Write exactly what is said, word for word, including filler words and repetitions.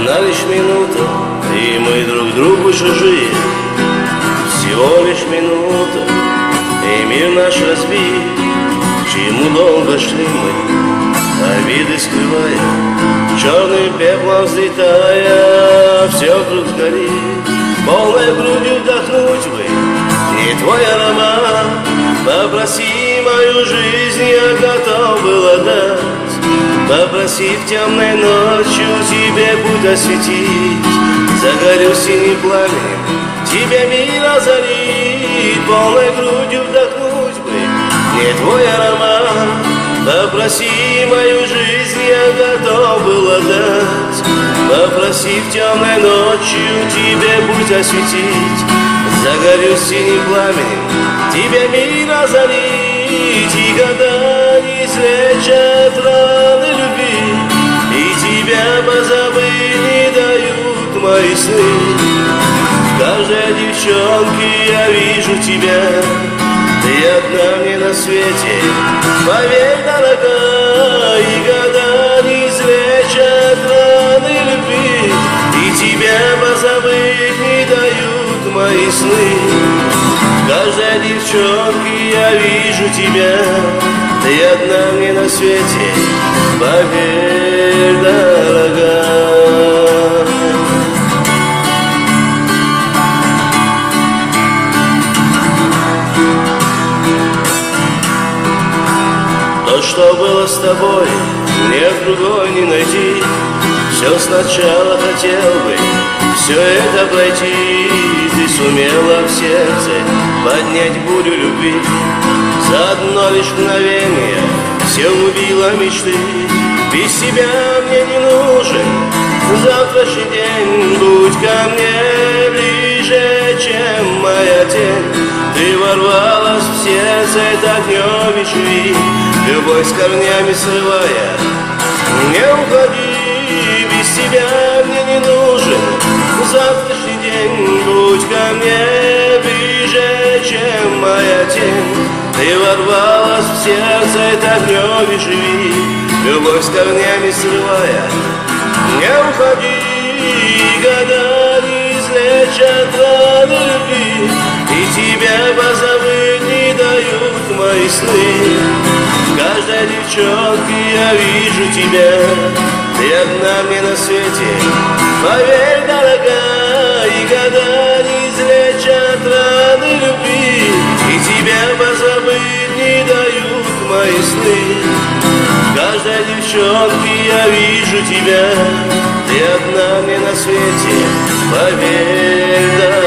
Одна лишь минута, и мы друг другу чужие. Всего лишь минута, и мир наш разбит. К чему долго шли мы, обиды скрывая, черным пеплом взлетая, все вдруг горит. Полной грудью вдохнуть бы не твой аромат. Попроси мою жизнь, я готов был отдать. Попроси в темной ночью тебе путь осветить. Загорю синим пламенем, тебя мир озарит. Полной грудью вдохнуть бы не твой аромат. Попроси мою жизнь, я готов был отдать. Попроси в темной ночью тебе путь осветить. Загорю синим пламенем, тебя мир озарит. И года не излечат раны любви, и тебя позабыть не дают мои сны. В каждой девчонке я вижу тебя, ты одна мне на свете, поверь, дорогая. И года не излечат раны любви, и тебя позабыть не дают мои сны. В каждой девчонке я вижу тебя, ты одна мне на свете, поверь, дорогая. То, что было с тобой, мне в другой не найти. Все сначала хотел бы все это пройти. Ты сумела в сердце поднять бурю любви. За одно лишь мгновение все убило мечты. Без тебя мне не нужен завтрашний день. Будь ко мне ближе, чем моя тень. Ты ворвалась в сердце огнем и живи, любовь с корнями срывая. Не уходи, без тебя мне не нужен завтрашний день. Будь ко мне ближе, чем моя тень. Ты ворвалась в сердце огнем и живи, любовь с корнями срывая. Не уходи, года не излечат раны любви, и тебя позабыть не дают мои сны. В каждой девчонке я вижу тебя, ты одна мне на свете, поверь, дорогая. И года не излечат раны любви, и тебя позабыть не дают мои сны. В каждой девчонке я вижу тебя, ты одна мне на свете, поверь, дорогая.